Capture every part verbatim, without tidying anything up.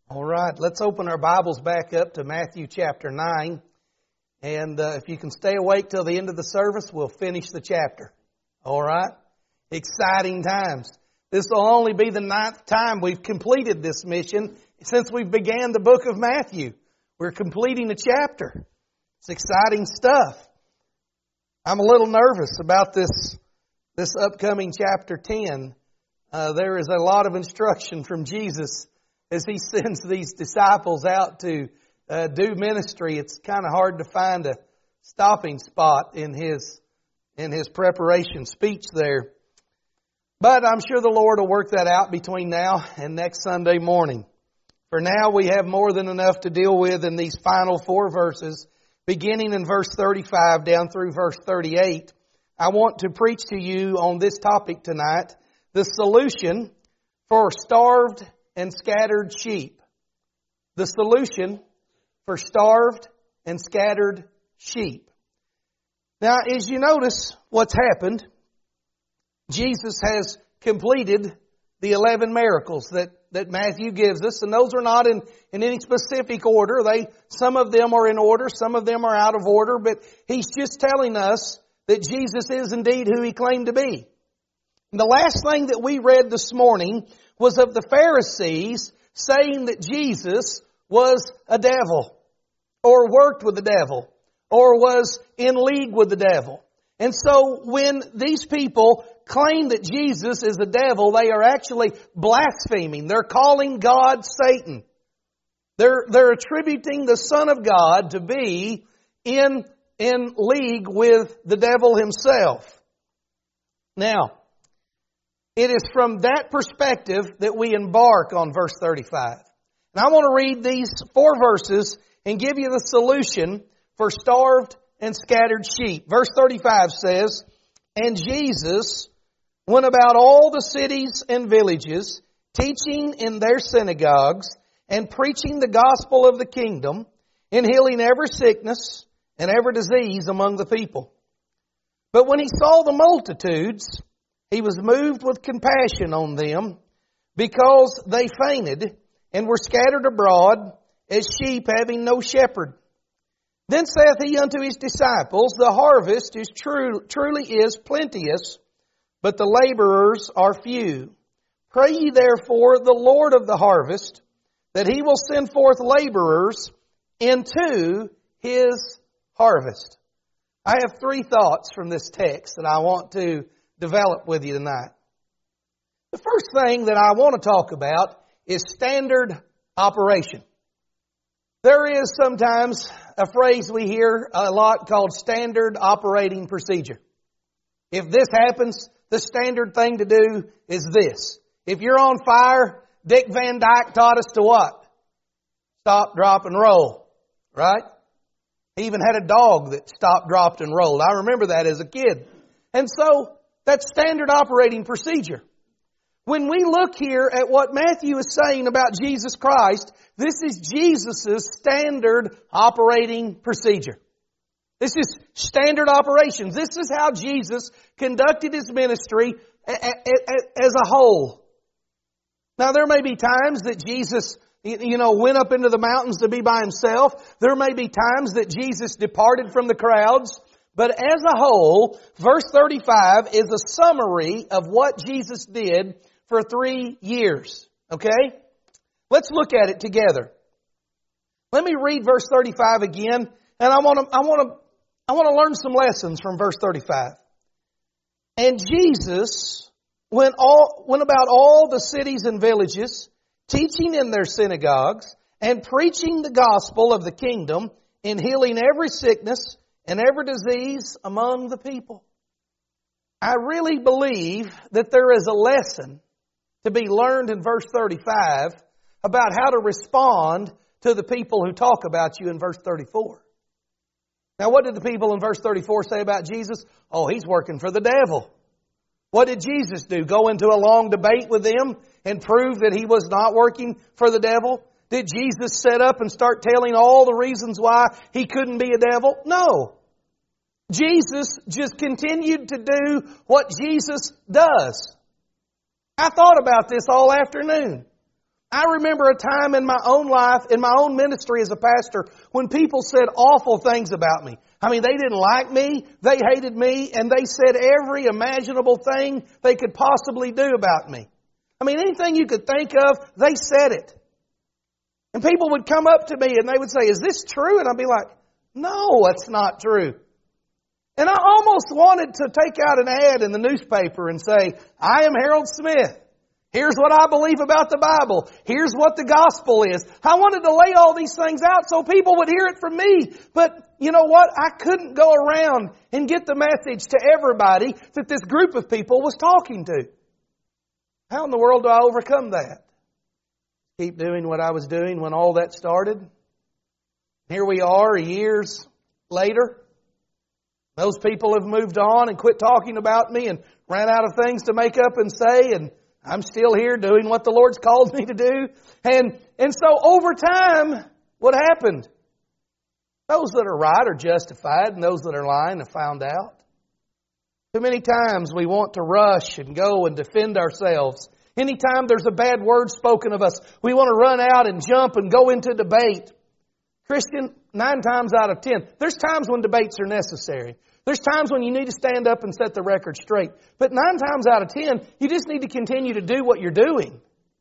All right, let's open our Bibles back up to Matthew chapter nine. And uh, if you can stay awake till the end of the service, we'll finish the chapter. All right? Exciting times. This will only be the ninth time we've completed this mission since we began the book of Matthew. We're completing a chapter. It's exciting stuff. I'm a little nervous about this, this upcoming chapter ten. Uh, there is a lot of instruction from Jesus as He sends these disciples out to uh, do ministry. It's kind of hard to find a stopping spot in His in His preparation speech there. But I'm sure the Lord will work that out between now and next Sunday morning. For now, we have more than enough to deal with in these final four verses, beginning in verse thirty-five down through verse thirty-eight. I want to preach to you on this topic tonight, the solution for starved and scattered sheep. The solution for starved and scattered sheep. Now, as you notice what's happened, Jesus has completed the eleven miracles that, that Matthew gives us, and those are not in, in any specific order. They, some of them are in order, some of them are out of order, but He's just telling us that Jesus is indeed who He claimed to be. And the last thing that we read this morning was of the Pharisees saying that Jesus was a devil, or worked with the devil, or was in league with the devil. And so when these people claim that Jesus is a devil, they are actually blaspheming. They're calling God Satan. They're, they're attributing the Son of God to be in, in league with the devil himself. Now, it is from that perspective that we embark on verse thirty-five. And I want to read these four verses and give you the solution for starved and scattered sheep. Verse thirty-five says, "And Jesus went about all the cities and villages, teaching in their synagogues and preaching the gospel of the kingdom, and healing every sickness and every disease among the people. But when He saw the multitudes, He was moved with compassion on them, because they fainted and were scattered abroad as sheep having no shepherd. Then saith He unto His disciples, The harvest is true, truly is plenteous, but the laborers are few. Pray ye therefore the Lord of the harvest, that He will send forth laborers into His harvest." I have three thoughts from this text that I want to develop with you tonight. The first thing that I want to talk about is standard operation. There is sometimes a phrase we hear a lot called standard operating procedure. If this happens, the standard thing to do is this. If you're on fire, Dick Van Dyke taught us to what? Stop, drop, and roll. Right? He even had a dog that stopped, dropped, and rolled. I remember that as a kid. And so, that's standard operating procedure. When we look here at what Matthew is saying about Jesus Christ, this is Jesus' standard operating procedure. This is standard operations. This is how Jesus conducted His ministry as a whole. Now, there may be times that Jesus, you know, went up into the mountains to be by Himself. There may be times that Jesus departed from the crowds. But as a whole, verse thirty-five is a summary of what Jesus did for three years. Okay? Let's look at it together. Let me read verse thirty-five again, and I want to, I want to, I want to learn some lessons from verse thirty-five. "And Jesus went all, went about all the cities and villages, teaching in their synagogues, and preaching the gospel of the kingdom, and healing every sickness and every disease among the people." I really believe that there is a lesson to be learned in verse thirty-five about how to respond to the people who talk about you in verse thirty-four. Now, what did the people in verse thirty-four say about Jesus? Oh, He's working for the devil. What did Jesus do? Go into a long debate with them and prove that He was not working for the devil? Did Jesus set up and start telling all the reasons why He couldn't be a devil? No. Jesus just continued to do what Jesus does. I thought about this all afternoon. I remember a time in my own life, in my own ministry as a pastor, when people said awful things about me. I mean, they didn't like me, they hated me, and they said every imaginable thing they could possibly do about me. I mean, anything you could think of, they said it. And people would come up to me and they would say, "Is this true?" And I'd be like, "No, it's not true." And I almost wanted to take out an ad in the newspaper and say, "I am Harold Smith. Here's what I believe about the Bible. Here's what the gospel is." I wanted to lay all these things out so people would hear it from me. But you know what? I couldn't go around and get the message to everybody that this group of people was talking to. How in the world do I overcome that? Keep doing what I was doing when all that started. Here we are years later. Those people have moved on and quit talking about me and ran out of things to make up and say, and I'm still here doing what the Lord's called me to do. And, and so over time, what happened? Those that are right are justified, and those that are lying are found out. Too many times we want to rush and go and defend ourselves. Anytime there's a bad word spoken of us, we want to run out and jump and go into debate. Christian, nine times out of ten, there's times when debates are necessary. There's times when you need to stand up and set the record straight. But nine times out of ten, you just need to continue to do what you're doing.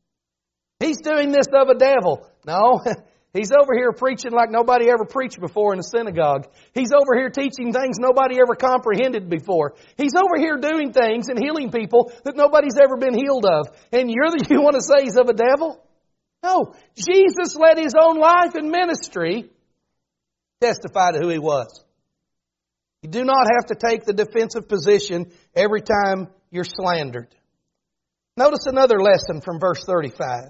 He's doing this of a devil. No, he's over here preaching like nobody ever preached before in a synagogue. He's over here teaching things nobody ever comprehended before. He's over here doing things and healing people that nobody's ever been healed of. And you're the, you want to say he's of a devil? No. Jesus led His own life and ministry testify to who He was. You do not have to take the defensive position every time you're slandered. Notice another lesson from verse thirty-five.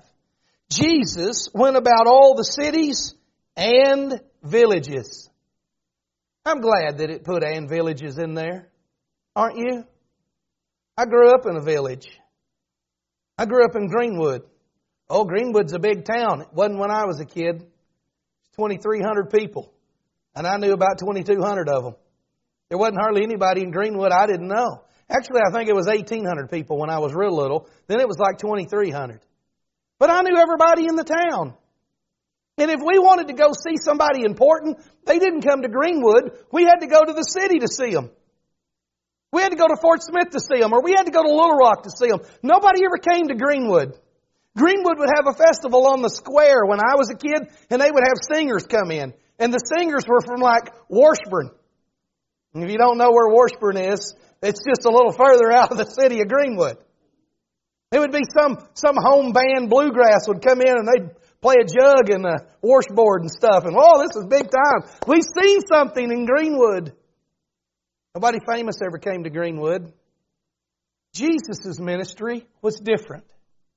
Jesus went about all the cities and villages. I'm glad that it put "and villages" in there. Aren't you? I grew up in a village. I grew up in Greenwood. Oh, Greenwood's a big town. It wasn't when I was a kid. It's twenty-three hundred people. And I knew about twenty-two hundred of them. There wasn't hardly anybody in Greenwood I didn't know. Actually, I think it was eighteen hundred people when I was real little. Then it was like twenty-three hundred. But I knew everybody in the town. And if we wanted to go see somebody important, they didn't come to Greenwood. We had to go to the city to see them. We had to go to Fort Smith to see them, or we had to go to Little Rock to see them. Nobody ever came to Greenwood. Greenwood would have a festival on the square when I was a kid, and they would have singers come in. And the singers were from like Washburn. And if you don't know where Washburn is, it's just a little further out of the city of Greenwood. It would be some, some home band bluegrass would come in and they'd play a jug and a washboard and stuff. And, oh, this is big time. We've seen something in Greenwood. Nobody famous ever came to Greenwood. Jesus' ministry was different.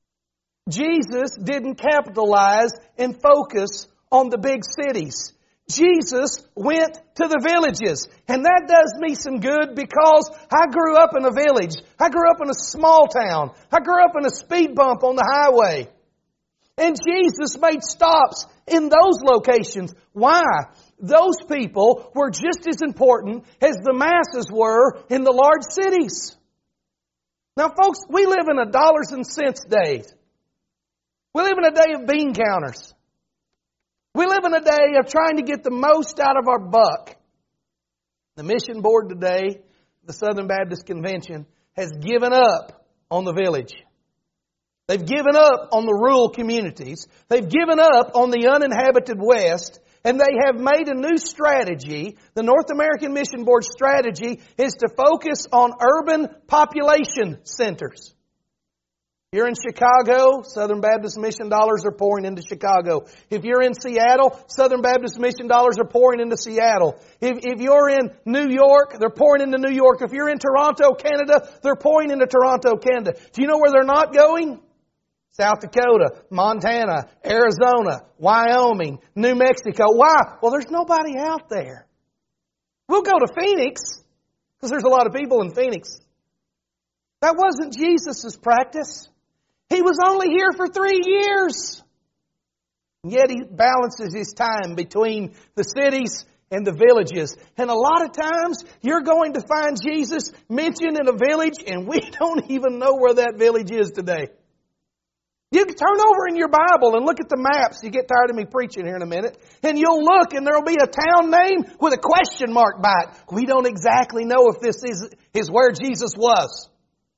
Jesus didn't capitalize and focus on the big cities. Jesus went to the villages. And that does me some good because I grew up in a village. I grew up in a small town. I grew up in a speed bump on the highway. And Jesus made stops in those locations. Why? Those people were just as important as the masses were in the large cities. Now, folks, we live in a dollars and cents day. We live in a day of bean counters. We live in a day of trying to get the most out of our buck. The mission board today, the Southern Baptist Convention, has given up on the village. They've given up on the rural communities. They've given up on the uninhabited West. And they have made a new strategy. The North American Mission Board strategy is to focus on urban population centers. If you're in Chicago, Southern Baptist Mission dollars are pouring into Chicago. If you're in Seattle, Southern Baptist Mission dollars are pouring into Seattle. If, if you're in New York, they're pouring into New York. If you're in Toronto, Canada, they're pouring into Toronto, Canada. Do you know where they're not going? South Dakota, Montana, Arizona, Wyoming, New Mexico. Why? Well, there's nobody out there. We'll go to Phoenix because there's a lot of people in Phoenix. That wasn't Jesus' practice. He was only here for three years. And yet He balances His time between the cities and the villages. And a lot of times you're going to find Jesus mentioned in a village and we don't even know where that village is today. You can turn over in your Bible and look at the maps. You get tired of me preaching here in a minute. And you'll look and there'll be a town name with a question mark by it. We don't exactly know if this is, is where Jesus was.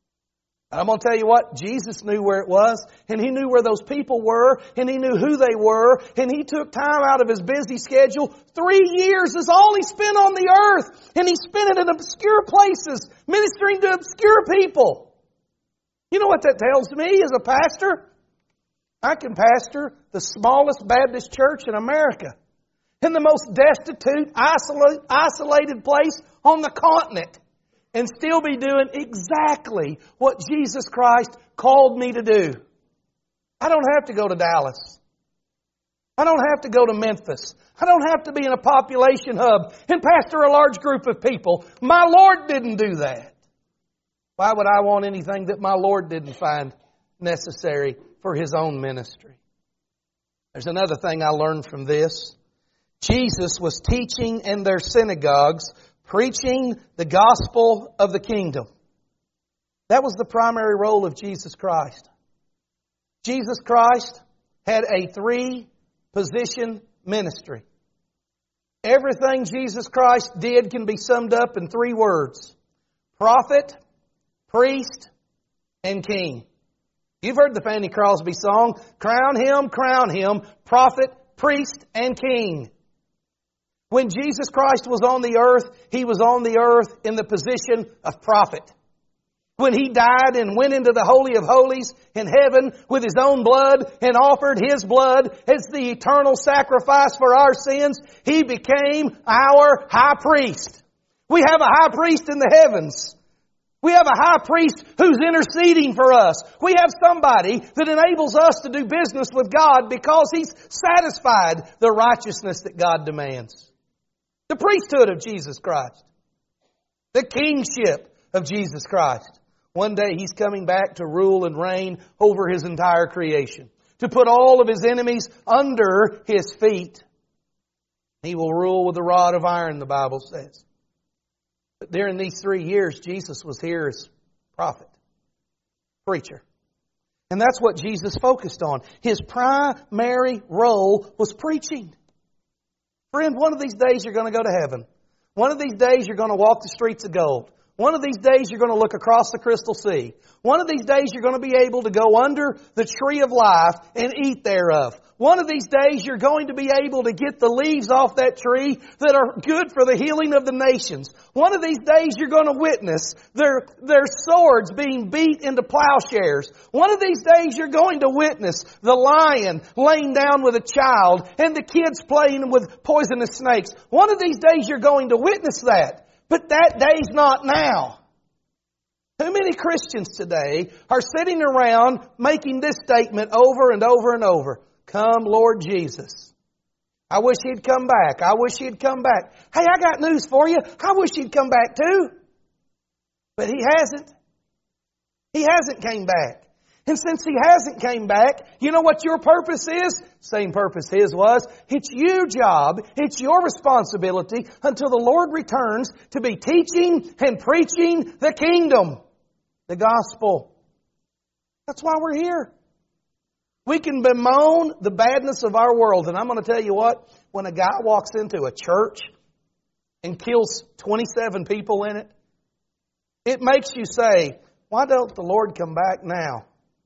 I'm going to tell you what, Jesus knew where it was, and He knew where those people were, and He knew who they were, and He took time out of His busy schedule. Three years is all He spent on the earth, and He spent it in obscure places, ministering to obscure people. You know what that tells me as a pastor? I can pastor the smallest Baptist church in America, in the most destitute, isolated place on the continent, and still be doing exactly what Jesus Christ called me to do. I don't have to go to Dallas. I don't have to go to Memphis. I don't have to be in a population hub and pastor a large group of people. My Lord didn't do that. Why would I want anything that my Lord didn't find necessary for His own ministry? There's another thing I learned from this. Jesus was teaching in their synagogues, preaching the gospel of the kingdom. That was the primary role of Jesus Christ. Jesus Christ had a three-position ministry. Everything Jesus Christ did can be summed up in three words: prophet, priest, and king. You've heard the Fanny Crosby song, "Crown Him, crown Him, prophet, priest, and king." When Jesus Christ was on the earth, He was on the earth in the position of prophet. When He died and went into the Holy of Holies in heaven with His own blood and offered His blood as the eternal sacrifice for our sins, He became our high priest. We have a high priest in the heavens. We have a high priest who's interceding for us. We have somebody that enables us to do business with God because He's satisfied the righteousness that God demands. The priesthood of Jesus Christ. The kingship of Jesus Christ. One day He's coming back to rule and reign over His entire creation. To put all of His enemies under His feet. He will rule with a rod of iron, the Bible says. But during these three years, Jesus was here as prophet, preacher. And that's what Jesus focused on. His primary role was preaching. Friend, one of these days you're going to go to heaven. One of these days you're going to walk the streets of gold. One of these days you're going to look across the crystal sea. One of these days you're going to be able to go under the tree of life and eat thereof. One of these days you're going to be able to get the leaves off that tree that are good for the healing of the nations. One of these days you're going to witness their, their swords being beat into plowshares. One of these days you're going to witness the lion laying down with a child and the kids playing with poisonous snakes. One of these days you're going to witness that. But that day's not now. Too many Christians today are sitting around making this statement over and over and over. Come, Lord Jesus. I wish He'd come back. I wish He'd come back. Hey, I got news for you. I wish He'd come back too. But He hasn't. He hasn't came back. And since He hasn't came back, you know what your purpose is? Same purpose His was. It's your job, it's your responsibility until the Lord returns to be teaching and preaching the kingdom, the gospel. That's why we're here. We can bemoan the badness of our world. And I'm going to tell you what, when a guy walks into a church and kills twenty-seven people in it, it makes you say, why don't the Lord come back now?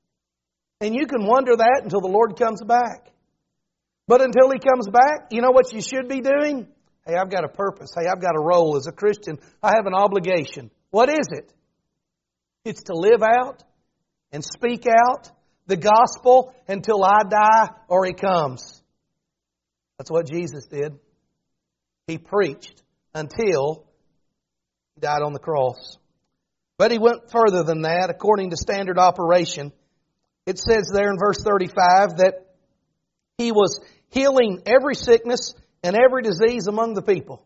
And you can wonder that until the Lord comes back. But until He comes back, you know what you should be doing? Hey, I've got a purpose. Hey, I've got a role as a Christian. I have an obligation. What is it? It's to live out and speak out the gospel until I die or He comes. That's what Jesus did. He preached until He died on the cross. But He went further than that. According to standard operation, it says there in verse thirty-five that He was healing every sickness and every disease among the people.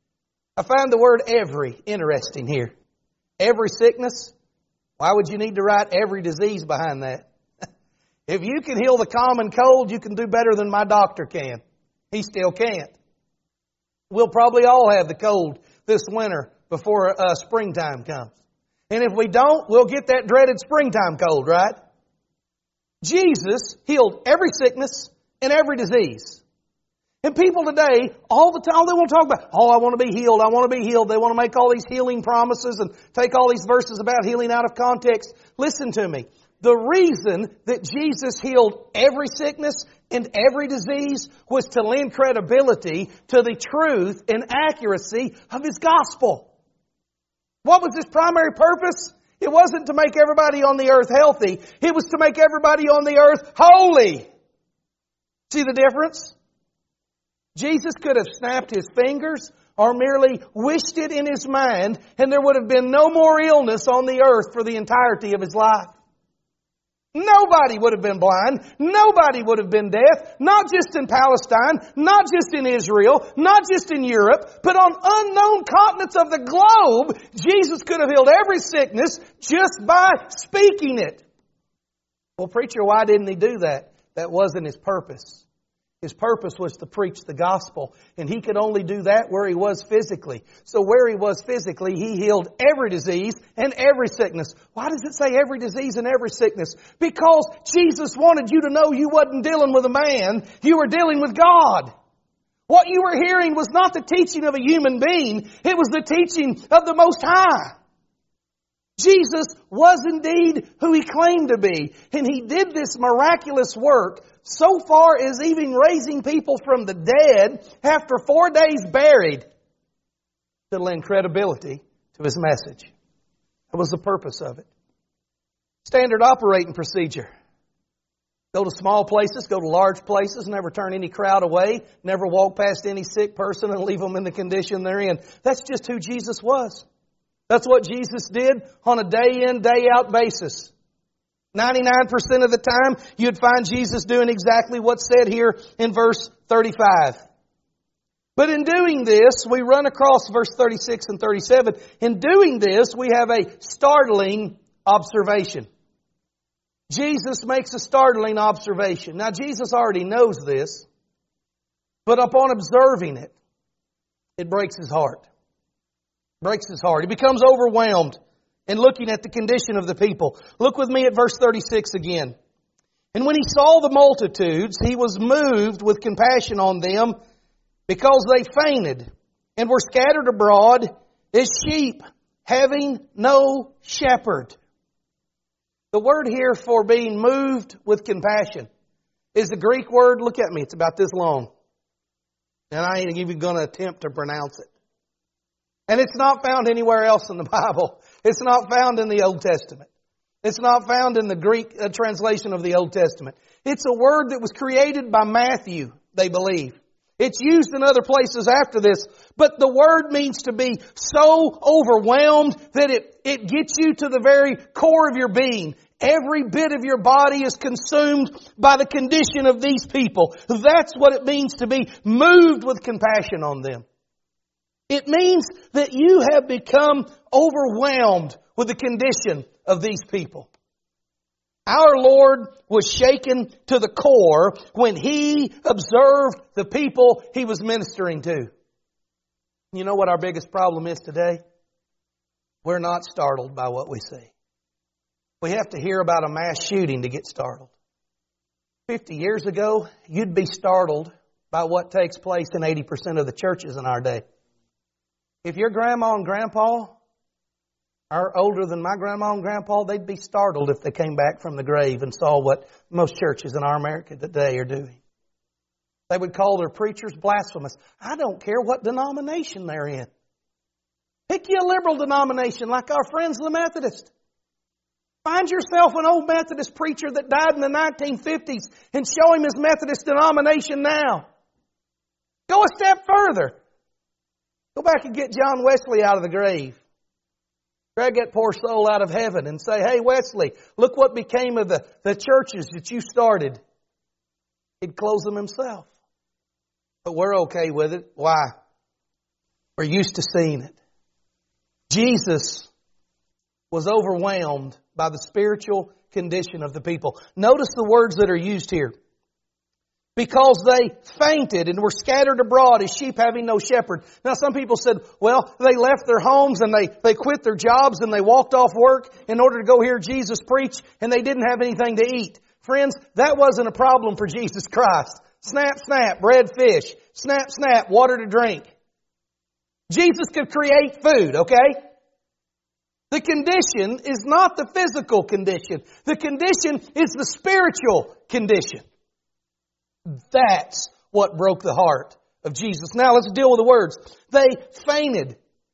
I find the word every interesting here. Every sickness. Why would you need to write every disease behind that? If you can heal the common cold, you can do better than my doctor can. He still can't. We'll probably all have the cold this winter before uh, springtime comes. And if we don't, we'll get that dreaded springtime cold, right? Jesus healed every sickness and every disease. And people today, all the time, all they want to talk about, oh, I want to be healed, I want to be healed. They want to make all these healing promises and take all these verses about healing out of context. Listen to me. The reason that Jesus healed every sickness and every disease was to lend credibility to the truth and accuracy of His gospel. What was His primary purpose? It wasn't to make everybody on the earth healthy. It was to make everybody on the earth holy. See the difference? Jesus could have snapped His fingers or merely wished it in His mind, and there would have been no more illness on the earth for the entirety of His life. Nobody would have been blind. Nobody would have been deaf. Not just in Palestine, not just in Israel, not just in Europe, but on unknown continents of the globe, Jesus could have healed every sickness just by speaking it. Well, preacher, why didn't He do that? That wasn't His purpose. His purpose was to preach the gospel, and He could only do that where He was physically. So where He was physically, He healed every disease and every sickness. Why does it say every disease and every sickness? Because Jesus wanted you to know you wasn't dealing with a man, you were dealing with God. What you were hearing was not the teaching of a human being, it was the teaching of the Most High. Jesus was indeed who He claimed to be, and He did this miraculous work so far as even raising people from the dead after four days buried to lend credibility to His message. That was the purpose of it. Standard operating procedure. Go to small places, go to large places, never turn any crowd away, never walk past any sick person and leave them in the condition they're in. That's just who Jesus was. That's what Jesus did on a day in, day out basis. ninety-nine percent of the time, you'd find Jesus doing exactly what's said here in verse thirty-five. But in doing this, we run across verse thirty-six and thirty-seven. In doing this, we have a startling observation. Jesus makes a startling observation. Now, Jesus already knows this, but upon observing it, it breaks His heart. Breaks His heart. He becomes overwhelmed in looking at the condition of the people. Look with me at verse thirty-six again. And when He saw the multitudes, He was moved with compassion on them because they fainted and were scattered abroad as sheep having no shepherd. The word here for being moved with compassion is the Greek word, look at me, it's about this long. And I ain't even going to attempt to pronounce it. And it's not found anywhere else in the Bible. It's not found in the Old Testament. It's not found in the Greek uh, translation of the Old Testament. It's a word that was created by Matthew, they believe. It's used in other places after this. But the word means to be so overwhelmed that it, it gets you to the very core of your being. Every bit of your body is consumed by the condition of these people. That's what it means to be moved with compassion on them. It means that you have become overwhelmed with the condition of these people. Our Lord was shaken to the core when He observed the people He was ministering to. You know what our biggest problem is today? We're not startled by what we see. We have to hear about a mass shooting to get startled. Fifty years ago, you'd be startled by what takes place in eighty percent of the churches in our day. If your grandma and grandpa are older than my grandma and grandpa, they'd be startled if they came back from the grave and saw what most churches in our America today are doing. They would call their preachers blasphemous. I don't care what denomination they're in. Pick you a liberal denomination like our friends the Methodists. Find yourself an old Methodist preacher that died in the nineteen fifties and show him his Methodist denomination now. Go a step further. Go back and get John Wesley out of the grave. Drag that poor soul out of heaven and say, hey, Wesley, look what became of the, the churches that you started. He'd close them himself. But we're okay with it. Why? We're used to seeing it. Jesus was overwhelmed by the spiritual condition of the people. Notice the words that are used here. Because they fainted and were scattered abroad as sheep having no shepherd. Now some people said, well, they left their homes and they, they quit their jobs and they walked off work in order to go hear Jesus preach and they didn't have anything to eat. Friends, that wasn't a problem for Jesus Christ. Snap, snap, bread, fish. Snap, snap, water to drink. Jesus could create food, okay? The condition is not the physical condition. The condition is the spiritual condition. That's what broke the heart of Jesus. Now let's deal with the words. They fainted.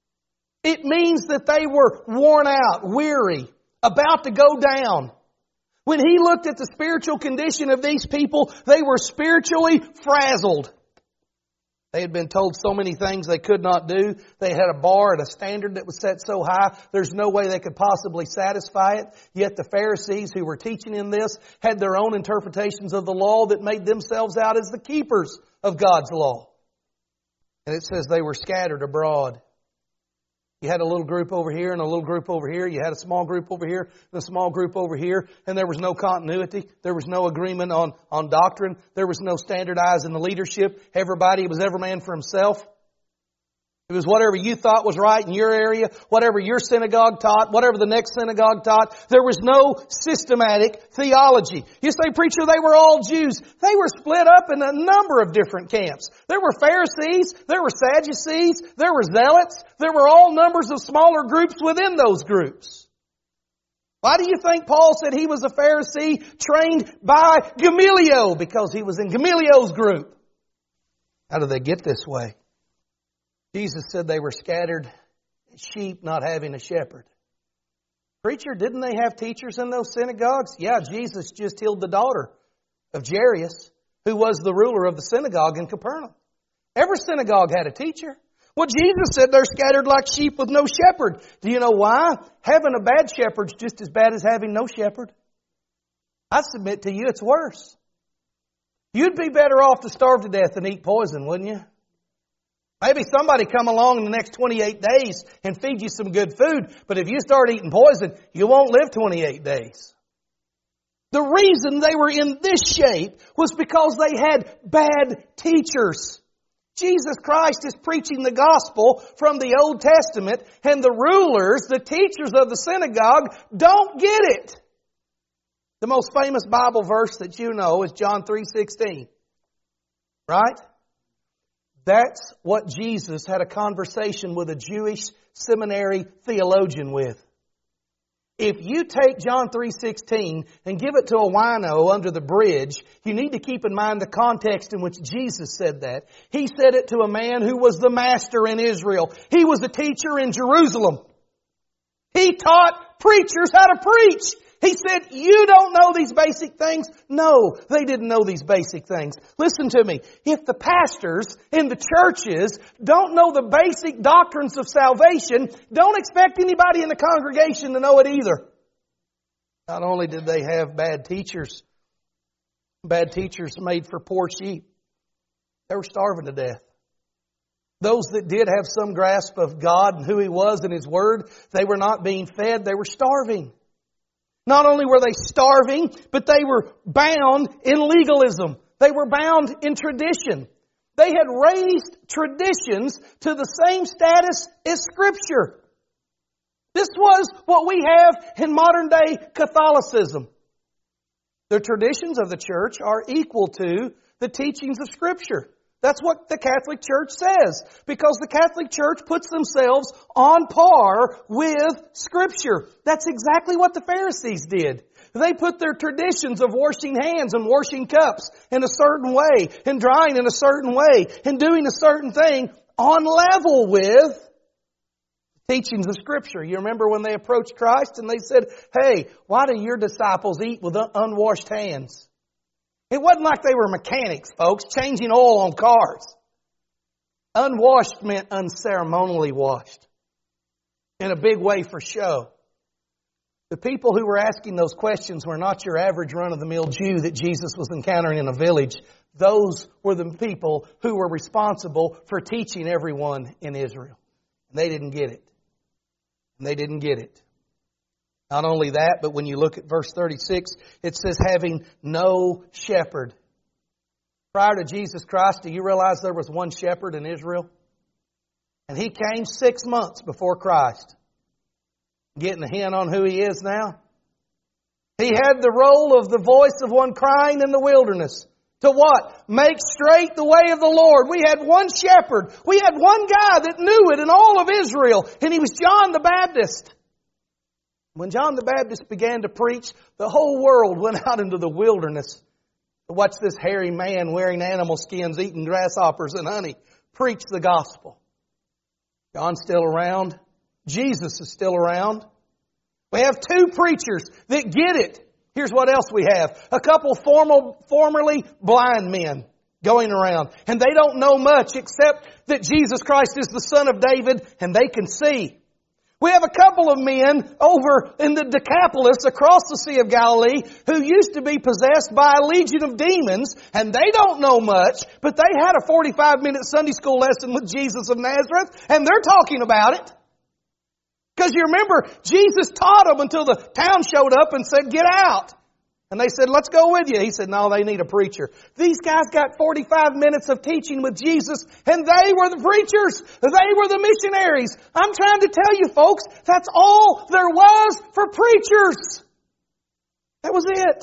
It means that they were worn out, weary, about to go down. When He looked at the spiritual condition of these people, they were spiritually frazzled. They had been told so many things they could not do. They had a bar and a standard that was set so high, there's no way they could possibly satisfy it. Yet the Pharisees who were teaching in this had their own interpretations of the law that made themselves out as the keepers of God's law. And it says they were scattered abroad. You had a little group over here and a little group over here. You had a small group over here and a small group over here. And there was no continuity. There was no agreement on, on doctrine. There was no standardizing the leadership. Everybody, it was every man for himself. It was whatever you thought was right in your area, whatever your synagogue taught, whatever the next synagogue taught. There was no systematic theology. You say, preacher, they were all Jews. They were split up in a number of different camps. There were Pharisees, there were Sadducees, there were Zealots. There were all numbers of smaller groups within those groups. Why do you think Paul said he was a Pharisee trained by Gamaliel? Because he was in Gamaliel's group. How did they get this way? Jesus said they were scattered sheep not having a shepherd. Preacher, didn't they have teachers in those synagogues? Yeah, Jesus just healed the daughter of Jairus, who was the ruler of the synagogue in Capernaum. Every synagogue had a teacher. Well, Jesus said they're scattered like sheep with no shepherd. Do you know why? Having a bad shepherd's just as bad as having no shepherd. I submit to you it's worse. You'd be better off to starve to death than eat poison, wouldn't you? Maybe somebody come along in the next twenty-eight days and feed you some good food. But if you start eating poison, you won't live twenty-eight days. The reason they were in this shape was because they had bad teachers. Jesus Christ is preaching the gospel from the Old Testament, and the rulers, the teachers of the synagogue, don't get it. The most famous Bible verse that you know is John three sixteen. Right? That's what Jesus had a conversation with a Jewish seminary theologian with. If you take John three sixteen and give it to a wino under the bridge, you need to keep in mind the context in which Jesus said that. He said it to a man who was the master in Israel. He was a teacher in Jerusalem. He taught preachers how to preach. He said, you don't know these basic things? No, they didn't know these basic things. Listen to me. If the pastors in the churches don't know the basic doctrines of salvation, don't expect anybody in the congregation to know it either. Not only did they have bad teachers, bad teachers made for poor sheep, they were starving to death. Those that did have some grasp of God and who He was and His Word, they were not being fed, they were starving. Not only were they starving, but they were bound in legalism. They were bound in tradition. They had raised traditions to the same status as Scripture. This was what we have in modern day Catholicism. The traditions of the church are equal to the teachings of Scripture. That's what the Catholic Church says, because the Catholic Church puts themselves on par with Scripture. That's exactly what the Pharisees did. They put their traditions of washing hands and washing cups in a certain way, and drying in a certain way, and doing a certain thing on level with the teachings of Scripture. You remember when they approached Christ and they said, hey, why do your disciples eat with unwashed hands? It wasn't like they were mechanics, folks, changing oil on cars. Unwashed meant unceremonially washed. In a big way for show. The people who were asking those questions were not your average run-of-the-mill Jew that Jesus was encountering in a village. Those were the people who were responsible for teaching everyone in Israel. And they didn't get it. And they didn't get it. Not only that, but when you look at verse thirty-six, it says, having no shepherd. Prior to Jesus Christ, do you realize there was one shepherd in Israel? And He came six months before Christ. Getting a hint on who He is now? He had the role of the voice of one crying in the wilderness. To what? Make straight the way of the Lord. We had one shepherd. We had one guy that knew it in all of Israel, and he was John the Baptist. When John the Baptist began to preach, the whole world went out into the wilderness to watch this hairy man wearing animal skins, eating grasshoppers and honey, preach the gospel. John's still around. Jesus is still around. We have two preachers that get it. Here's what else we have. A couple formal, formerly blind men going around. And they don't know much except that Jesus Christ is the Son of David and they can see. We have a couple of men over in the Decapolis across the Sea of Galilee who used to be possessed by a legion of demons, and they don't know much, but they had a forty-five minute Sunday school lesson with Jesus of Nazareth, and they're talking about it. Because you remember, Jesus taught them until the town showed up and said, get out. And they said, let's go with you. He said, no, they need a preacher. These guys got forty-five minutes of teaching with Jesus, and they were the preachers. They were the missionaries. I'm trying to tell you, folks, that's all there was for preachers. That was it.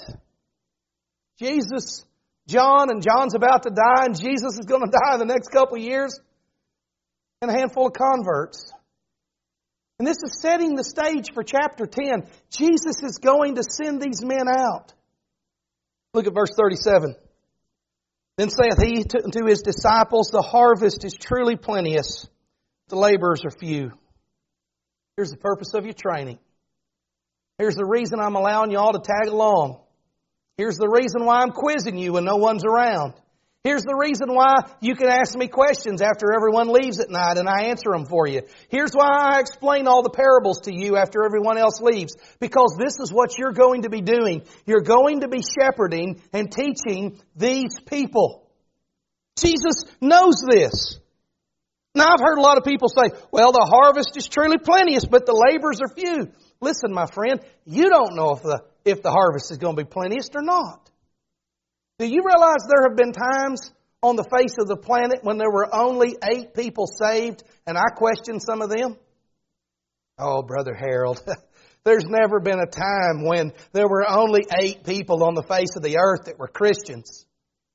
Jesus, John, and John's about to die, and Jesus is going to die in the next couple of years, and a handful of converts. And this is setting the stage for chapter ten. Jesus is going to send these men out. Look at verse thirty-seven. Then saith he to his disciples, the harvest is truly plenteous, the laborers are few. Here's the purpose of your training. Here's the reason I'm allowing you all to tag along. Here's the reason why I'm quizzing you when no one's around. Here's the reason why you can ask me questions after everyone leaves at night and I answer them for you. Here's why I explain all the parables to you after everyone else leaves. Because this is what you're going to be doing. You're going to be shepherding and teaching these people. Jesus knows this. Now I've heard a lot of people say, well, the harvest is truly plenteous, but the laborers are few. Listen, my friend, you don't know if the, if the harvest is going to be plenteous or not. Do you realize there have been times on the face of the planet when there were only eight people saved, and I questioned some of them? Oh, Brother Harold, there's never been a time when there were only eight people on the face of the earth that were Christians.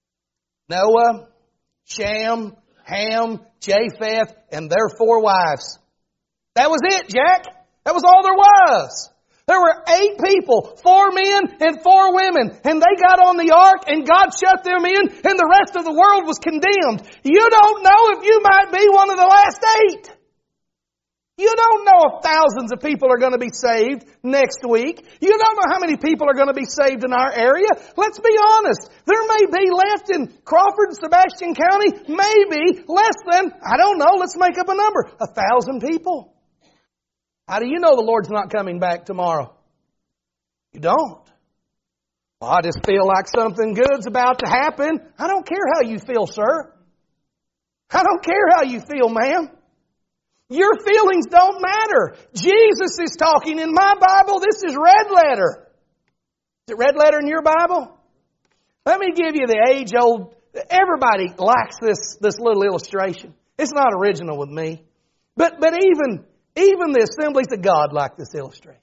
Noah, Shem, Ham, Japheth, and their four wives. That was it, Jack. That was all there was. There were eight people, four men and four women, and they got on the ark and God shut them in and the rest of the world was condemned. You don't know if you might be one of the last eight. You don't know if thousands of people are going to be saved next week. You don't know how many people are going to be saved in our area. Let's be honest. There may be left in Crawford and Sebastian County, maybe less than, I don't know, let's make up a number, a thousand people. How do you know the Lord's not coming back tomorrow? You don't. Well, I just feel like something good's about to happen. I don't care how you feel, sir. I don't care how you feel, ma'am. Your feelings don't matter. Jesus is talking in my Bible. This is red letter. Is it red letter in your Bible? Let me give you the age-old, everybody likes this, this little illustration. It's not original with me. But, but even... Even the Assemblies of God like this illustration.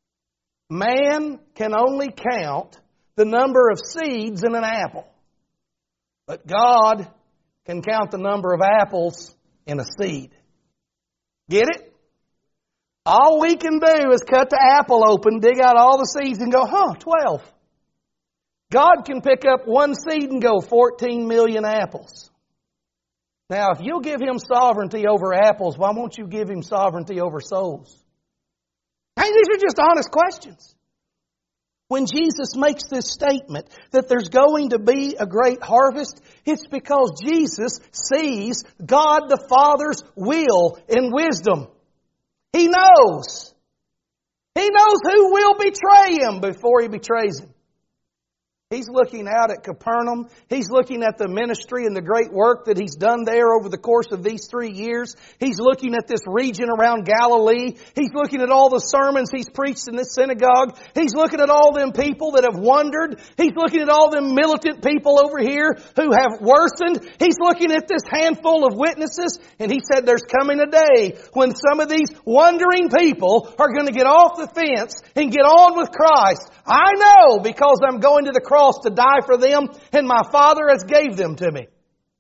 Man can only count the number of seeds in an apple. But God can count the number of apples in a seed. Get it? All we can do is cut the apple open, dig out all the seeds and go, huh, twelve. God can pick up one seed and go fourteen million apples. Now, if you'll give Him sovereignty over apples, why won't you give Him sovereignty over souls? Hey, these are just honest questions. When Jesus makes this statement that there's going to be a great harvest, it's because Jesus sees God the Father's will and wisdom. He knows. He knows who will betray Him before He betrays Him. He's looking out at Capernaum. He's looking at the ministry and the great work that He's done there over the course of these three years. He's looking at this region around Galilee. He's looking at all the sermons He's preached in this synagogue. He's looking at all them people that have wandered. He's looking at all them militant people over here who have worsened. He's looking at this handful of witnesses, and He said there's coming a day when some of these wandering people are going to get off the fence and get on with Christ. I know, because I'm going to the cross to die for them, and my Father has gave them to me.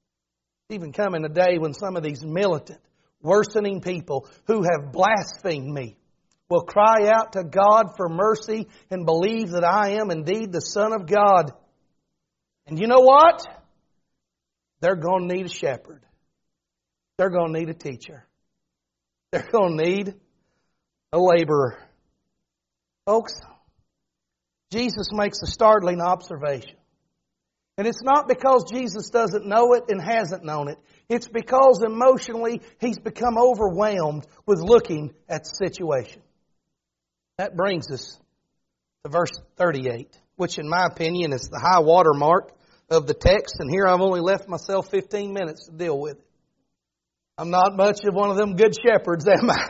Even coming a day when some of these militant, worsening people who have blasphemed me will cry out to God for mercy and believe that I am indeed the Son of God. And you know what? They're going to need a shepherd. They're going to need a teacher. They're going to need a laborer. Folks, Jesus makes a startling observation. And it's not because Jesus doesn't know it and hasn't known it. It's because emotionally He's become overwhelmed with looking at the situation. That brings us to verse thirty-eight, which in my opinion is the high water mark of the text. And here I've only left myself fifteen minutes to deal with it. I'm not much of one of them good shepherds, am I?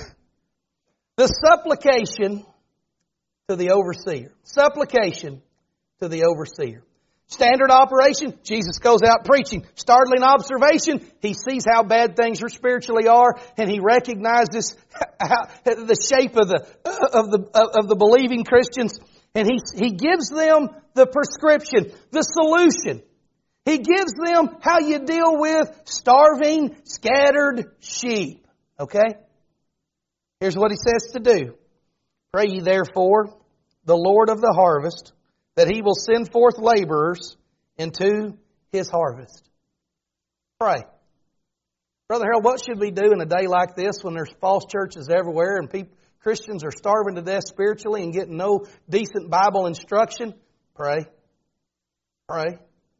The supplication to the overseer. Supplication to the overseer. Standard operation, Jesus goes out preaching. Startling observation, He sees how bad things are spiritually are, and He recognizes how, the shape of the of the of the believing Christians, and He He gives them the prescription, the solution. He gives them how you deal with starving, scattered sheep. Okay? Here's what He says to do. Pray ye therefore the Lord of the harvest, that He will send forth laborers into His harvest. Pray. Brother Harold, what should we do in a day like this when there's false churches everywhere and people, Christians are starving to death spiritually and getting no decent Bible instruction? Pray. Pray.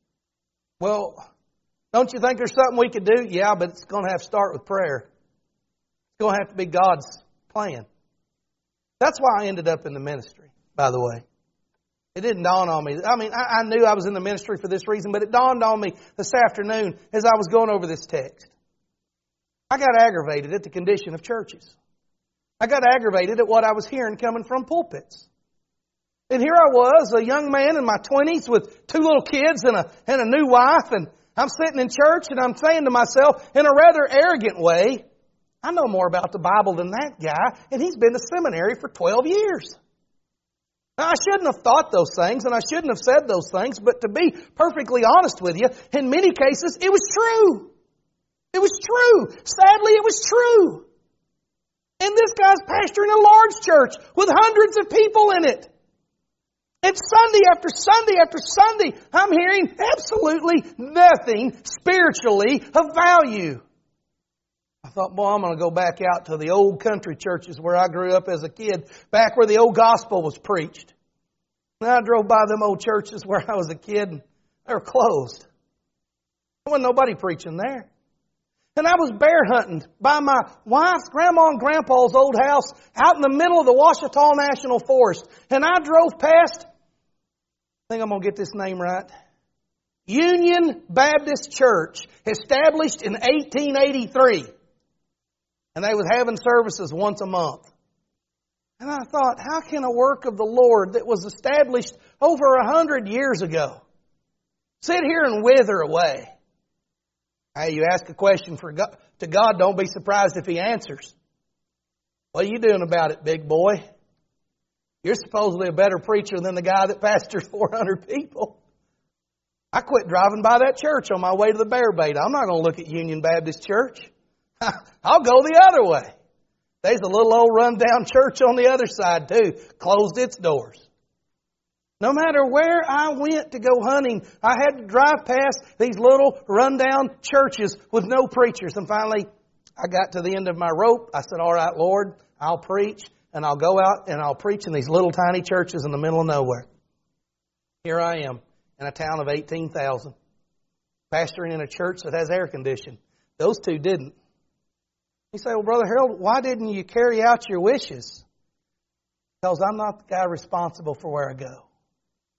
Well, don't you think there's something we could do? Yeah, but it's going to have to start with prayer. It's going to have to be God's plan. That's why I ended up in the ministry, by the way. It didn't dawn on me. I mean, I, I knew I was in the ministry for this reason, but it dawned on me this afternoon as I was going over this text. I got aggravated at the condition of churches. I got aggravated at what I was hearing coming from pulpits. And here I was, a young man in my twenties with two little kids and a, and a new wife, and I'm sitting in church and I'm saying to myself in a rather arrogant way, I know more about the Bible than that guy, and he's been to seminary for twelve years. Now, I shouldn't have thought those things, and I shouldn't have said those things, but to be perfectly honest with you, in many cases, it was true. It was true. Sadly, it was true. And this guy's pastoring a large church with hundreds of people in it. And Sunday after Sunday after Sunday, I'm hearing absolutely nothing spiritually of value. I thought, boy, I'm going to go back out to the old country churches where I grew up as a kid, back where the old gospel was preached. And I drove by them old churches where I was a kid, and they were closed. There wasn't nobody preaching there. And I was bear hunting by my wife's grandma and grandpa's old house out in the middle of the Ouachita National Forest. And I drove past, I think I'm going to get this name right, Union Baptist Church, established in eighteen eighty-three. And they was having services once a month. And I thought, how can a work of the Lord that was established over a hundred years ago sit here and wither away? Hey, you ask a question for God, to God, don't be surprised if He answers. What are you doing about it, big boy? You're supposedly a better preacher than the guy that pastors four hundred people. I quit driving by that church on my way to the bear bait. I'm not going to look at Union Baptist Church. I'll go the other way. There's a little old rundown church on the other side too. Closed its doors. No matter where I went to go hunting, I had to drive past these little rundown churches with no preachers. And finally, I got to the end of my rope. I said, all right, Lord, I'll preach. And I'll go out and I'll preach in these little tiny churches in the middle of nowhere. Here I am in a town of eighteen thousand, pastoring in a church that has air conditioning. Those two didn't. You say, well, Brother Harold, why didn't you carry out your wishes? Because I'm not the guy responsible for where I go.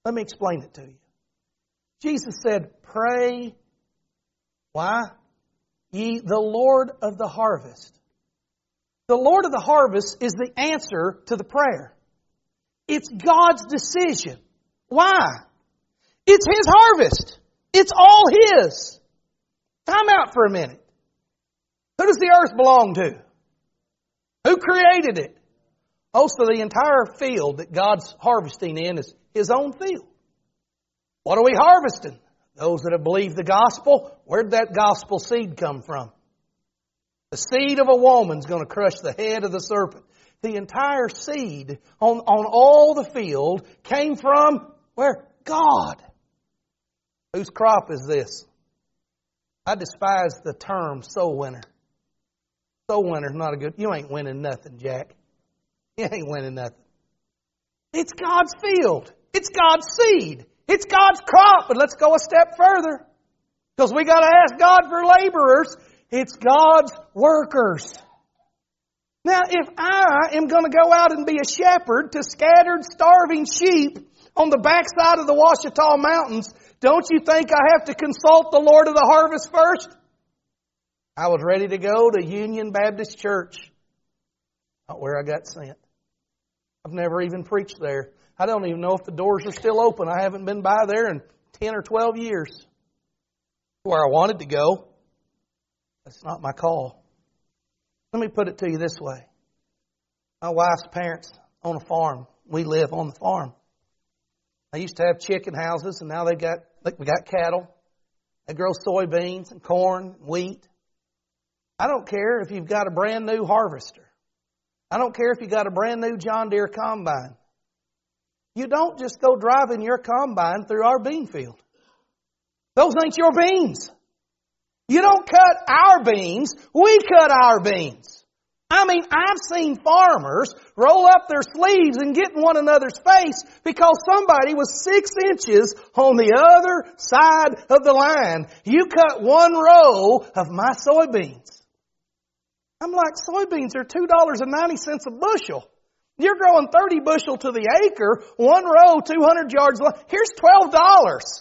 Let me explain it to you. Jesus said, pray. Why? Ye the Lord of the harvest. The Lord of the harvest is the answer to the prayer. It's God's decision. Why? It's His harvest. It's all His. Time out for a minute. Who does the earth belong to? Who created it? Oh, so the entire field that God's harvesting in is His own field. What are we harvesting? Those that have believed the gospel. Where'd that gospel seed come from? The seed of a woman's going to crush the head of the serpent. The entire seed on, on all the field came from where? God. Whose crop is this? I despise the term soul winner. Soul winner's not a good... You ain't winning nothing, Jack. You ain't winning nothing. It's God's field. It's God's seed. It's God's crop. But let's go a step further. Because we got to ask God for laborers. It's God's workers. Now, if I am going to go out and be a shepherd to scattered, starving sheep on the backside of the Ouachita Mountains, don't you think I have to consult the Lord of the harvest first? I was ready to go to Union Baptist Church. Not where I got sent. I've never even preached there. I don't even know if the doors are still open. I haven't been by there in ten or twelve years. Where I wanted to go. That's not my call. Let me put it to you this way. My wife's parents own a farm. We live on the farm. I used to have chicken houses, and now they got like we got cattle. They grow soybeans and corn, and wheat. I don't care if you've got a brand new harvester. I don't care if you got a brand new John Deere combine. You don't just go driving your combine through our bean field. Those ain't your beans. You don't cut our beans. We cut our beans. I mean, I've seen farmers roll up their sleeves and get in one another's face because somebody was six inches on the other side of the line. You cut one row of my soybeans. I'm like, soybeans are two dollars and ninety cents a bushel. You're growing thirty bushel to the acre, one row, two hundred yards long. Here's twelve dollars.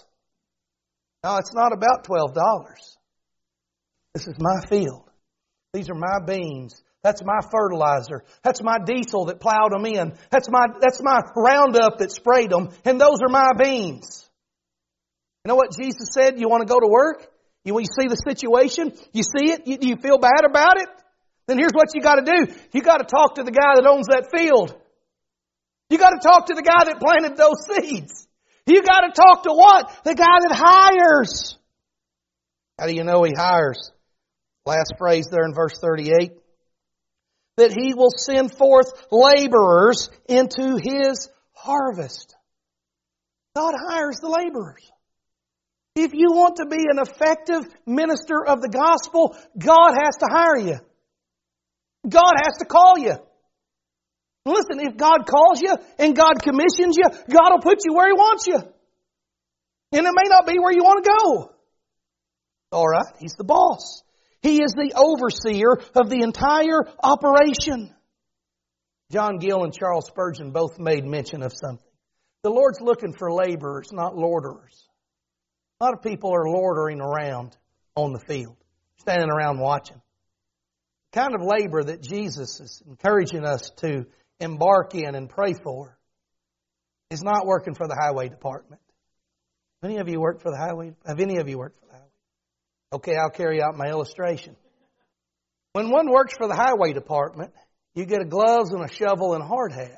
No, it's not about twelve dollars. This is my field. These are my beans. That's my fertilizer. That's my diesel that plowed them in. That's my, that's my Roundup that sprayed them. And those are my beans. You know what Jesus said? You want to go to work? You, you see the situation? You see it? You, you feel bad about it? Then here's what you got to do. You got to talk to the guy that owns that field. You got to talk to the guy that planted those seeds. You got to talk to what? The guy that hires. How do you know He hires? Last phrase there in verse thirty-eight. That He will send forth laborers into His harvest. God hires the laborers. If you want to be an effective minister of the gospel, God has to hire you. God has to call you. Listen, if God calls you and God commissions you, God will put you where He wants you. And it may not be where you want to go. All right, He's the boss. He is the overseer of the entire operation. John Gill and Charles Spurgeon both made mention of something. The Lord's looking for laborers, not lorderers. A lot of people are loitering around on the field, standing around watching. The kind of labor that Jesus is encouraging us to embark in and pray for is not working for the highway department. Have any of you worked for the highway? Have any of you worked for the highway? Okay, I'll carry out my illustration. When one works for the highway department, you get a gloves and a shovel and a hard hat.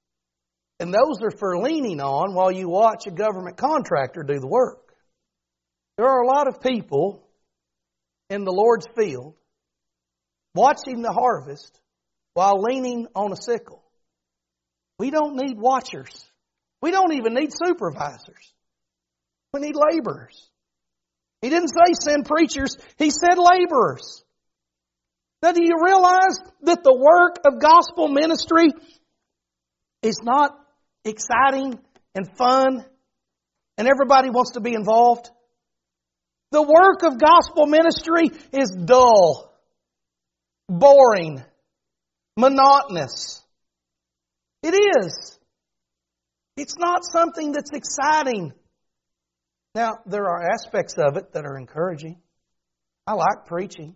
And those are for leaning on while you watch a government contractor do the work. There are a lot of people in the Lord's field watching the harvest while leaning on a sickle. We don't need watchers. We don't even need supervisors. We need laborers. He didn't say send preachers. He said laborers. Now, do you realize that the work of gospel ministry is not exciting and fun and everybody wants to be involved? The work of gospel ministry is dull, boring, monotonous. It is. It's not something that's exciting. Now, there are aspects of it that are encouraging. I like preaching,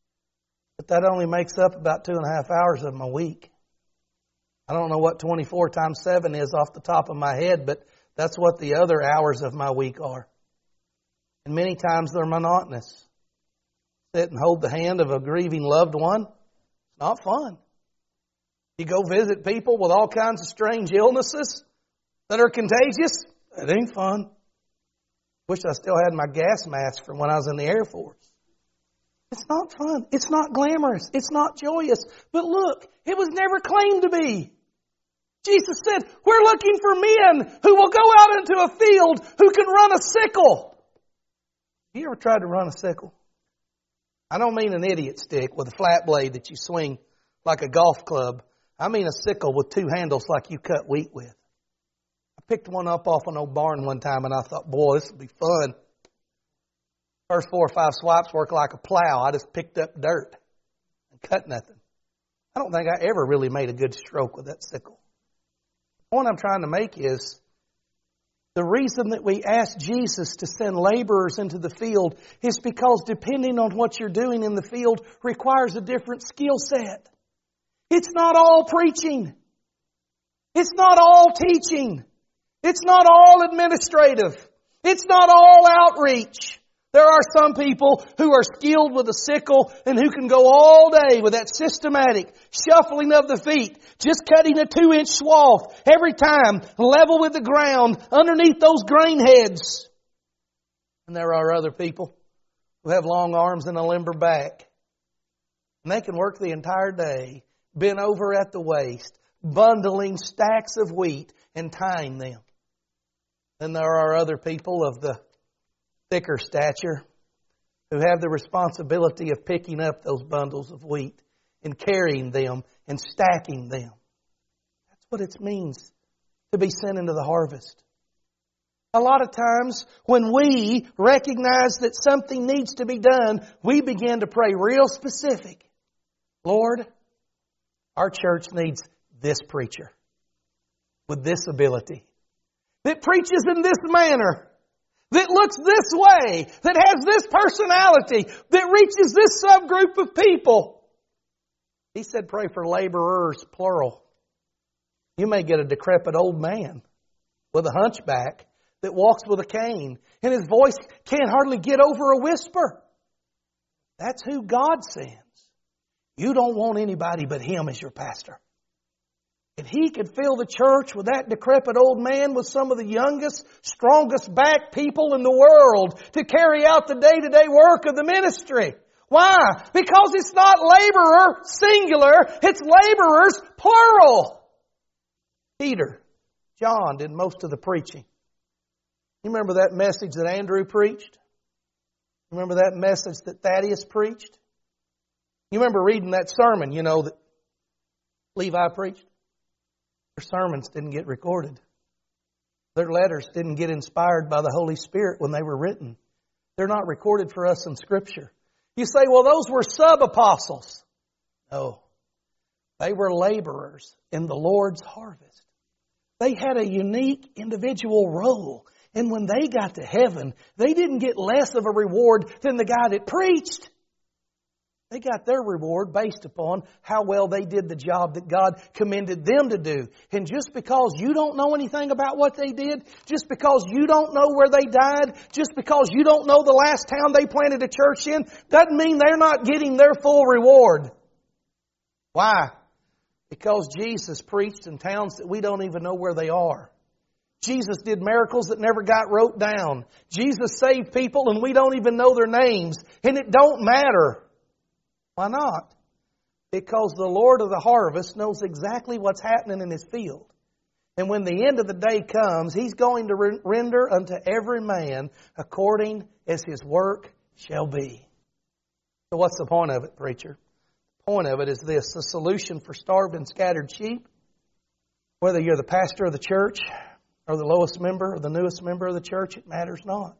but that only makes up about two and a half hours of my week. I don't know what twenty-four times seven is off the top of my head, but that's what the other hours of my week are. And many times they're monotonous. Sit and hold the hand of a grieving loved one. It's not fun. You go visit people with all kinds of strange illnesses that are contagious. It ain't fun. Wish I still had my gas mask from when I was in the Air Force. It's not fun. It's not glamorous. It's not joyous. But look, it was never claimed to be. Jesus said, we're looking for men who will go out into a field who can run a sickle. You ever tried to run a sickle? I don't mean an idiot stick with a flat blade that you swing like a golf club. I mean a sickle with two handles like you cut wheat with. I picked one up off an old barn one time and I thought, boy, this will be fun. First four or five swipes work like a plow. I just picked up dirt and cut nothing. I don't think I ever really made a good stroke with that sickle. The point I'm trying to make is the reason that we ask Jesus to send laborers into the field is because depending on what you're doing in the field requires a different skill set. It's not all preaching. It's not all teaching. It's not all administrative. It's not all outreach. There are some people who are skilled with a sickle and who can go all day with that systematic shuffling of the feet, just cutting a two-inch swath every time, level with the ground, underneath those grain heads. And there are other people who have long arms and a limber back. And they can work the entire day, bent over at the waist, bundling stacks of wheat and tying them. Then there are other people of the thicker stature who have the responsibility of picking up those bundles of wheat and carrying them and stacking them. That's what it means to be sent into the harvest. A lot of times when we recognize that something needs to be done, we begin to pray real specific. Lord, our church needs this preacher with this ability that preaches in this manner, that looks this way, that has this personality, that reaches this subgroup of people. He said pray for laborers, plural. You may get a decrepit old man with a hunchback that walks with a cane, and his voice can't hardly get over a whisper. That's who God sends. You don't want anybody but Him as your pastor. And He could fill the church with that decrepit old man with some of the youngest, strongest back people in the world to carry out the day-to-day work of the ministry. Why? Because it's not laborer, singular, it's laborers, plural. Peter, John did most of the preaching. You remember that message that Andrew preached? Remember that message that Thaddeus preached? You remember reading that sermon, you know, that Levi preached? Their sermons didn't get recorded. Their letters didn't get inspired by the Holy Spirit when they were written. They're not recorded for us in Scripture. You say, well, those were sub-apostles. No. They were laborers in the Lord's harvest. They had a unique individual role. And when they got to heaven, they didn't get less of a reward than the guy that preached. They got their reward based upon how well they did the job that God commended them to do. And just because you don't know anything about what they did, just because you don't know where they died, just because you don't know the last town they planted a church in, doesn't mean they're not getting their full reward. Why? Because Jesus preached in towns that we don't even know where they are. Jesus did miracles that never got wrote down. Jesus saved people and we don't even know their names. And it don't matter. Why not? Because the Lord of the harvest knows exactly what's happening in His field. And when the end of the day comes, He's going to render unto every man according as his work shall be. So what's the point of it, preacher? The point of it is this: the solution for starved and scattered sheep, whether you're the pastor of the church or the lowest member or the newest member of the church, it matters not.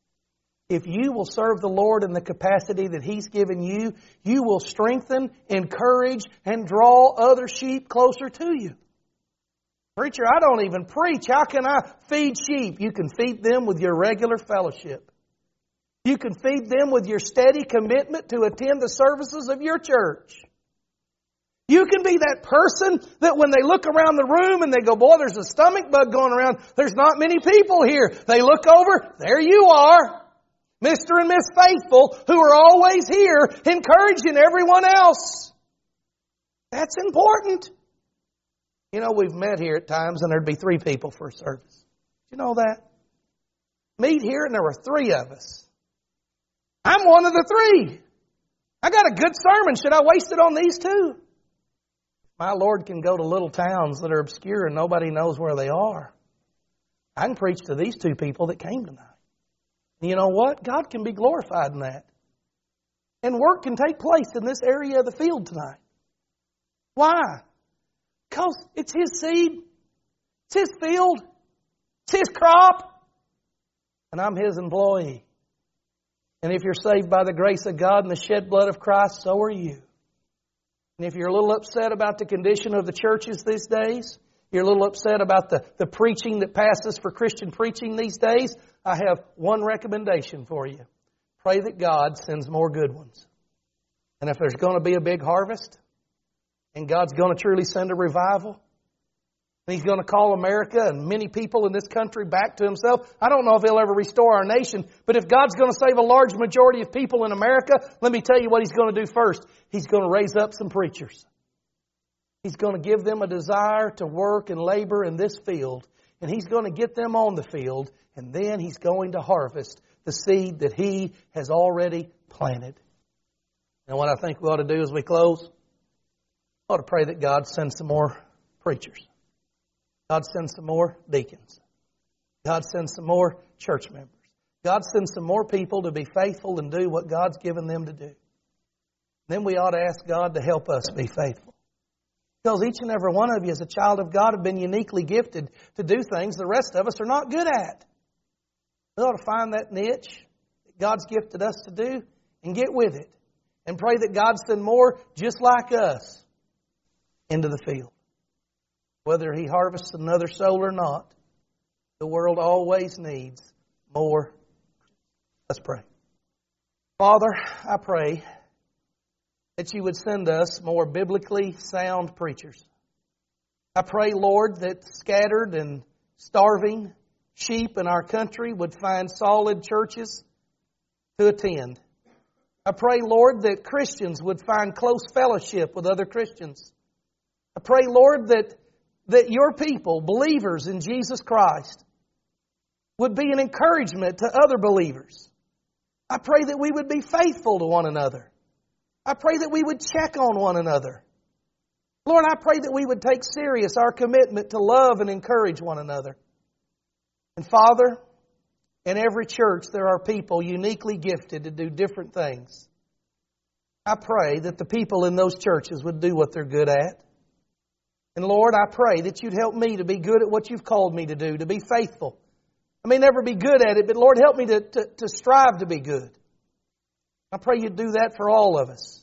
If you will serve the Lord in the capacity that He's given you, you will strengthen, encourage, and draw other sheep closer to you. Preacher, I don't even preach. How can I feed sheep? You can feed them with your regular fellowship. You can feed them with your steady commitment to attend the services of your church. You can be that person that when they look around the room and they go, boy, there's a stomach bug going around. There's not many people here. They look over, there you are, Mister and Miss Faithful, who are always here encouraging everyone else. That's important. You know, we've met here at times and there'd be three people for a service. You know that? Meet here and there were three of us. I'm one of the three. I got a good sermon. Should I waste it on these two? My Lord can go to little towns that are obscure and nobody knows where they are. I can preach to these two people that came tonight. And you know what? God can be glorified in that. And work can take place in this area of the field tonight. Why? Because it's His seed. It's His field. It's His crop. And I'm His employee. And if you're saved by the grace of God and the shed blood of Christ, so are you. And if you're a little upset about the condition of the churches these days, you're a little upset about the, the preaching that passes for Christian preaching these days, I have one recommendation for you. Pray that God sends more good ones. And if there's going to be a big harvest, and God's going to truly send a revival, and He's going to call America and many people in this country back to Himself. I don't know if He'll ever restore our nation, but if God's going to save a large majority of people in America, let me tell you what He's going to do first. He's going to raise up some preachers. He's going to give them a desire to work and labor in this field, and He's going to get them on the field, and then He's going to harvest the seed that He has already planted. And what I think we ought to do as we close, we ought to pray that God sends some more preachers. God sends some more deacons. God sends some more church members. God sends some more people to be faithful and do what God's given them to do. Then we ought to ask God to help us be faithful. Because each and every one of you as a child of God have been uniquely gifted to do things the rest of us are not good at. We ought to find that niche that God's gifted us to do and get with it. And pray that God send more just like us into the field. Whether He harvests another soul or not, the world always needs more. Let's pray. Father, I pray that You would send us more biblically sound preachers. I pray, Lord, that scattered and starving sheep in our country would find solid churches to attend. I pray, Lord, that Christians would find close fellowship with other Christians. I pray, Lord, that that Your people, believers in Jesus Christ, would be an encouragement to other believers. I pray that we would be faithful to one another. I pray that we would check on one another. Lord, I pray that we would take serious our commitment to love and encourage one another. And Father, in every church there are people uniquely gifted to do different things. I pray that the people in those churches would do what they're good at. And Lord, I pray that You'd help me to be good at what You've called me to do, to be faithful. I may never be good at it, but Lord, help me to, to, to strive to be good. I pray You'd do that for all of us.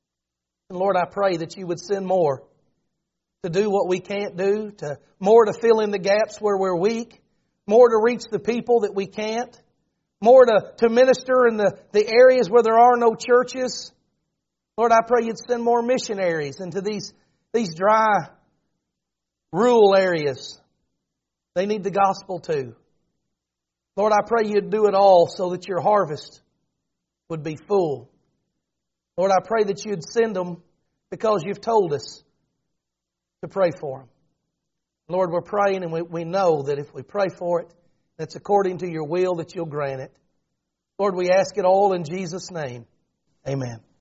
And Lord, I pray that You would send more to do what we can't do, to more to fill in the gaps where we're weak, more to reach the people that we can't, more to, to minister in the, the areas where there are no churches. Lord, I pray You'd send more missionaries into these, these dry rural areas. They need the gospel too. Lord, I pray You'd do it all so that Your harvest would be full. Lord, I pray that You'd send them because You've told us to pray for them. Lord, we're praying and we, we know that if we pray for it, it's according to Your will that You'll grant it. Lord, we ask it all in Jesus' name. Amen.